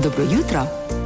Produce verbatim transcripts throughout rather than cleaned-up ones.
Dobro jutro.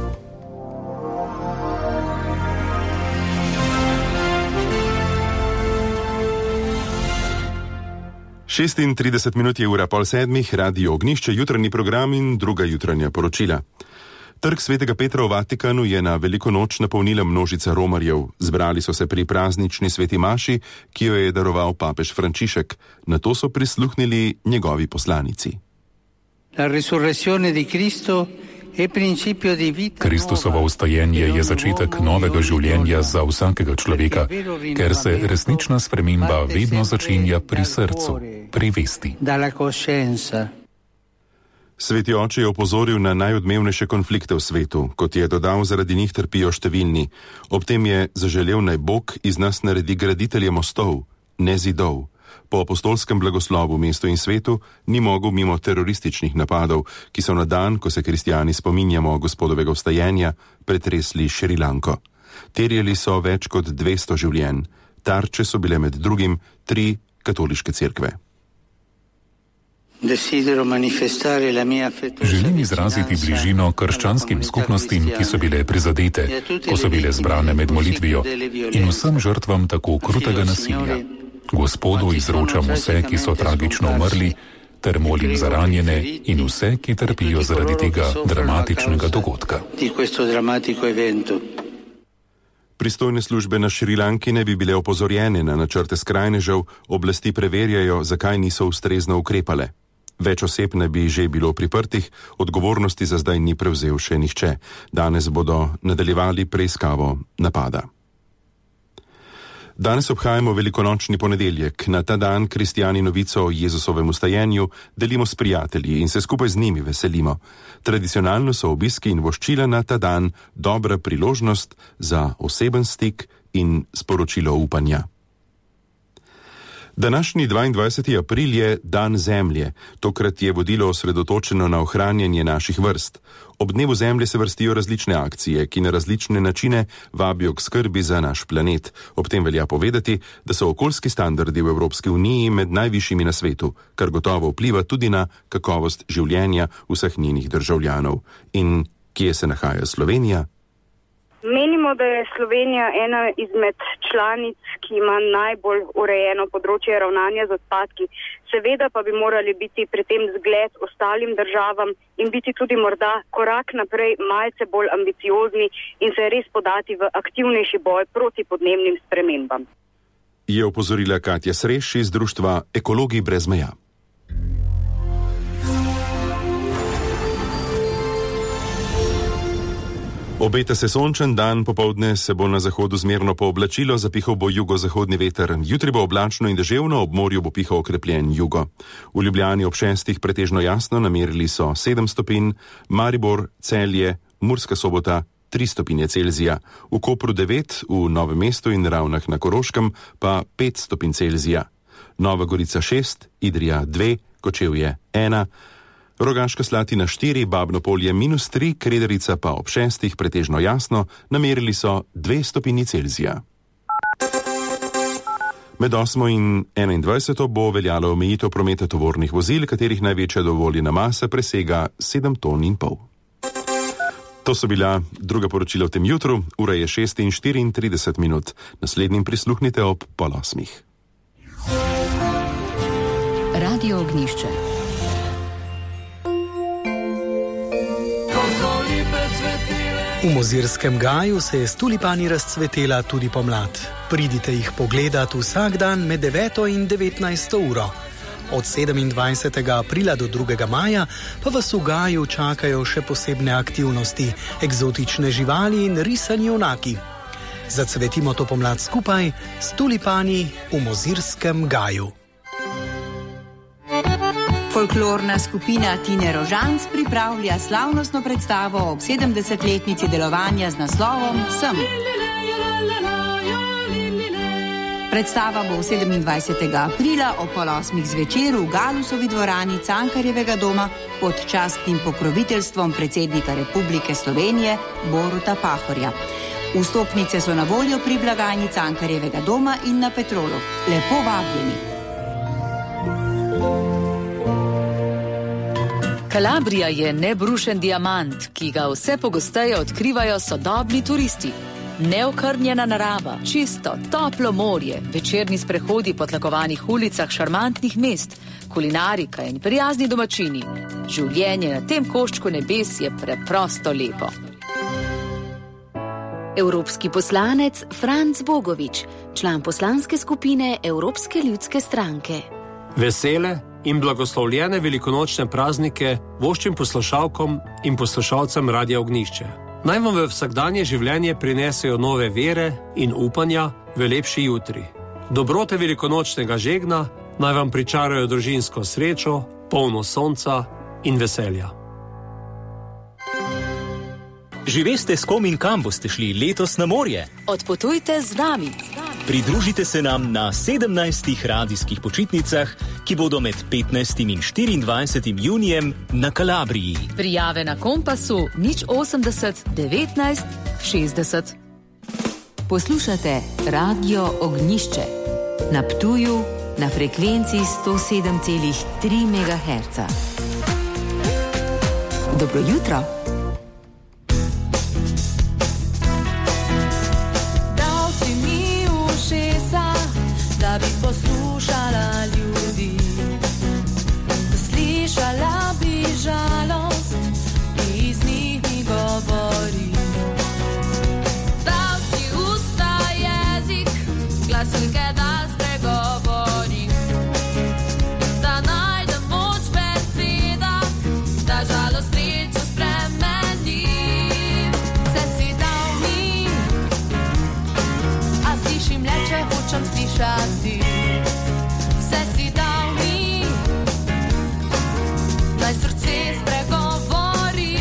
šestintrideset minut je ura pol sedmih, Radio Ognjišče, jutranji program in druga jutranja poročila. Trg svetega Petra v Vatikanu je na veliko noč napolnila množica romarjev. Zbrali so se pri praznični sveti maši, ki jo je daroval papež Frančišek. Nato so prisluhnili njegovi poslanici. La resurrezione di Cristo è principio di vita. Kristusovo vstajenje je začetek novega življenja za vsakega človeka, ker se resnična sprememba vedno začenja pri srcu, pri vesti. Sveti oče je opozoril na najodmevnejše konflikte v svetu, kot je dodal, zaradi njih trpijo številni. Ob tem je zaželel, naj Bog iz nas naredi graditelje mostov, ne zidov. Po apostolskem blagoslovu mestu in svetu ni mogel mimo terorističnih napadov, ki so na dan, ko se kristijani spominjamo gospodovega vstajenja, pretresli Šrilanko. Terjali so več kot dvesto življenj. Tarče so bile med drugim tri katoliške cerkve. Želim izraziti bližino krščanskim skupnostim, ki so bile prizadete, ko so bile zbrane med molitvijo, in vsem žrtvam tako krutega nasilja. Gospodu izročam vse, ki so tragično umrli, ter molim za ranjene in vse, ki trpijo zaradi tega dramatičnega dogodka. Pristojne službe na Šrilanki ne bi bile opozorjene na načrte skrajnežev, oblasti preverjajo, zakaj niso ustrezno ukrepale. Več oseb ne bi že bilo priprtih, odgovornosti za zdaj ni prevzel še nihče. Danes bodo nadaljevali preiskavo napada. Danes obhajamo velikonočni ponedeljek. Na ta dan kristijani novico o Jezusovem vstajenju delimo s prijatelji in se skupaj z njimi veselimo. Tradicionalno so obiski in voščila na ta dan dobra priložnost za oseben stik in sporočilo upanja. Današnji dvaindvajseti april je dan Zemlje. Tokrat je vodilo osredotočeno na ohranjanje naših vrst. Ob dnevu Zemlje se vrstijo različne akcije, ki na različne načine vabijo k skrbi za naš planet. Ob tem velja povedati, da so okoljski standardi v Evropski uniji med najvišjimi na svetu, kar gotovo vpliva tudi na kakovost življenja vseh njenih državljanov. In kje se nahaja Slovenija? Menimo, da je Slovenija ena izmed članic, ki ima najbolj urejeno področje ravnanja z odpadki. Seveda pa bi morali biti pri tem zgled ostalim državam in biti tudi morda korak naprej malce bolj ambiciozni in se res podati v aktivnejši boj proti podnebnim spremembam. Je opozorila Katja Sreš iz društva Ekologi brez meja. Obeta se sončen dan, popoldne se bo na zahodu zmerno pooblačilo, zapihal bo jugozahodni veter. Jutri bo oblačno in deževno, ob morju bo pihal okrepljen jugo. V Ljubljani ob šestih pretežno jasno, namerili so sedem stopinj, Maribor, Celje, Murska Sobota tri stopinje Celzija, v Kopru devet, v Novem mestu in Ravnah na Koroškem pa pet stopinj Celzija. Nova Gorica šest, Idrija dve, Kočevje ena, Rogaška Slatina štiri, Babno Polje minus tri, Krederica pa ob šestih pretežno jasno, namerili so dve stopinji Celzija. Med osmo in enaindvajseto bo veljalo omejitev prometa tovornih vozil, katerih največja dovoljena masa presega sedem ton in pol. To so bila druga poročila v tem jutru, ura je šest in štiriintrideset minut. Naslednjim prisluhnite ob pol osmih. Radio Ognjišče. V Mozirskem gaju se je s tulipani razcvetela tudi pomlad. Pridite jih pogledat vsak dan med deveto in devetnajsto uro. Od sedemindvajsetega aprila do drugega maja pa vas v gaju čakajo še posebne aktivnosti, eksotične živali in risani junaki. Zacvetimo to pomlad skupaj s tulipani v Mozirskem gaju. Folklorna skupina Tine Rožanc pripravlja slavnostno predstavo ob sedemdesetletnici delovanja z naslovom Sem. Predstava bo sedemindvajsetega aprila ob pol osmih zvečer v Galusovi dvorani Cankarjevega doma pod častnim pokroviteljstvom predsednika Republike Slovenije Boruta Pahorja. Vstopnice so na voljo pri blagajni Cankarjevega doma in na Petrolu. Lepo vabljeni. Kalabrija je nebrušen diamant, ki ga vse pogosteje odkrivajo sodobni turisti. Neokrnjena narava, čisto, toplo morje, večerni sprehodi po tlakovanih ulicah šarmantnih mest, kulinarika in prijazni domačini. Življenje na tem koščku nebes je preprosto lepo. Evropski poslanec Franc Bogovič, član poslanske skupine Evropske ljudske stranke. Vesele in blagoslovljene velikonočne praznike voščim poslušalkom in poslušalcem Radia Ognjišče. Naj vam v vsakdanje življenje prinesejo nove vere in upanja v lepši jutri. Dobrote velikonočnega žegna naj vam pričarajo družinsko srečo, polno sonca in veselja. Že veste, s kom in kam boste šli letos na morje? Odpotujte z nami. Pridružite se nam na sedemnajstih radijskih počitnicah, ki bodo med petnajstim in štiriindvajsetim junijem na Kalabriji. Prijave na Kompasu nič osemdeset devetnajst šestdeset. Poslušate Radio Ognjišče na Ptuju na frekvenci sto sedem celih tri megaherca. Dobro jutro. Da bi poslušala ljudi, slišala bi žalost, ki iz njih mi govori. Dal si usta jezik, glasilke da spregovori, da najdem moč beseda, da žalost srečo spremeni. Se si dal mi, a slišim le, če hočem slišati. Se si dal mi, naj srce spregovori.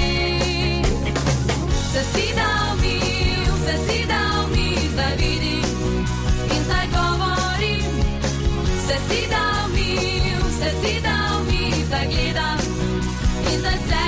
Se si dal mi, se si dal mi, zdaj vidim in zdaj govorim. Se si dal mi, se si dal mi, zdaj gledam in zdaj se